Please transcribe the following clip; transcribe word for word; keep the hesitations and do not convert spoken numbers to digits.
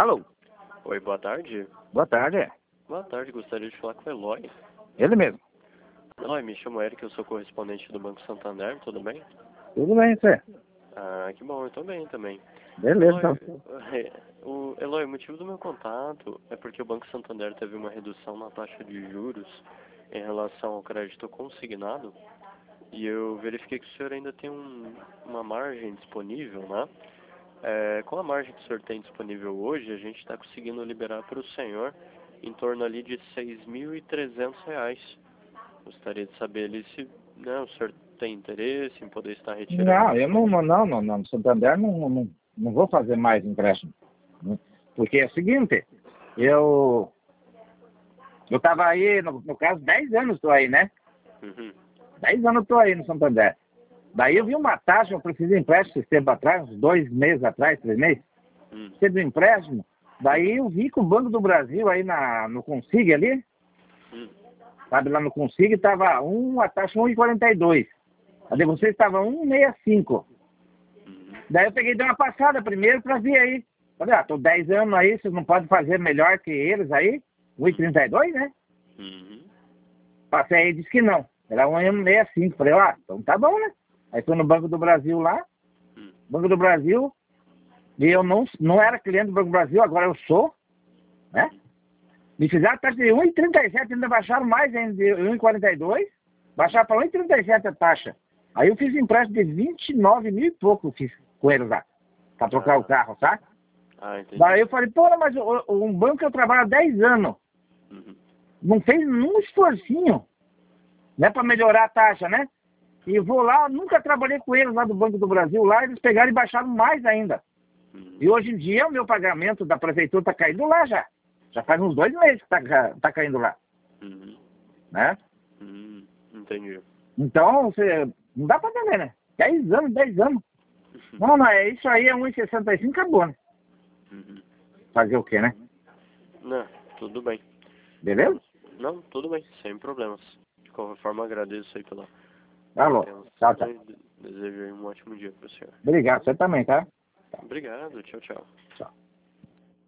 Alô? Oi, boa tarde. Boa tarde. Boa tarde, gostaria de falar com o Eloy. Ele mesmo. Eloy, me chamo Eric, eu sou correspondente do Banco Santander, tudo bem? Tudo bem, você? Ah, que bom, eu tô bem também. Beleza, Eloy, então. o, Eloy, o motivo do meu contato é porque o Banco Santander teve uma redução na taxa de juros em relação ao crédito consignado e eu verifiquei que o senhor ainda tem um, uma margem disponível, né? É, com a margem que o senhor tem disponível hoje, a gente está conseguindo liberar para o senhor em torno ali de seis mil e trezentos reais. Gostaria de saber ali se, né, o senhor tem interesse em poder estar retirando. Não, eu não, não, não, não, não. No Santander não, não, não vou fazer mais empréstimo. Né? Porque é o seguinte, eu eu estava aí, no, no caso, dez anos estou aí, né? Uhum. dez anos estou aí no Santander. Daí eu vi uma taxa, eu preciso de empréstimo esse tempo atrás, uns dois meses atrás, três meses. Hum. Preciso de empréstimo. Daí eu vi que o Banco do Brasil aí na, no Consig ali, Hum. sabe, lá no Consig estava um, a taxa um e quarenta e dois. A de vocês estava um e sessenta e cinco. Uhum. Daí eu peguei e dei uma passada primeiro para ver aí. Falei, ah, tô dez anos aí, vocês não podem fazer melhor que eles aí? um e trinta e dois, né? Uhum. Passei aí e disse que não. Era um e sessenta e cinco. Falei, ah, então tá bom, né? Aí fui no Banco do Brasil lá. Hum. Banco do Brasil. E eu não, não era cliente do Banco do Brasil, agora eu sou, né? Me fizeram a taxa de um e trinta e sete, ainda baixaram mais ainda de um e quarenta e dois. Baixaram para um e trinta e sete a taxa. Aí eu fiz empréstimo de vinte e nove mil e pouco, eu fiz com eles lá. Para trocar Ah. o carro, tá? Ah, entendi. Daí eu falei, pô, mas o, o, um banco que eu trabalho há dez anos, Uhum. não fez nenhum esforcinho, né, para melhorar a taxa, né? E eu vou lá, nunca trabalhei com eles lá do Banco do Brasil, lá eles pegaram e baixaram mais ainda. Uhum. E hoje em dia o meu pagamento da prefeitura tá caindo lá já. Já faz uns dois meses que tá, tá caindo lá, Uhum. né? Uhum. Entendi. Então, você, não dá para entender, né? dez anos, dez anos. Não, não, é isso aí, é um e sessenta e cinco, acabou, né? Uhum. Fazer o quê, né? Não, tudo bem. Beleza? Não, tudo bem, sem problemas. De qualquer forma, agradeço aí pela, pela Alô, tchau, atenção tchau. e desejo aí um ótimo dia para o senhor. Obrigado, você também, tá? Obrigado, tchau, tchau. Tchau.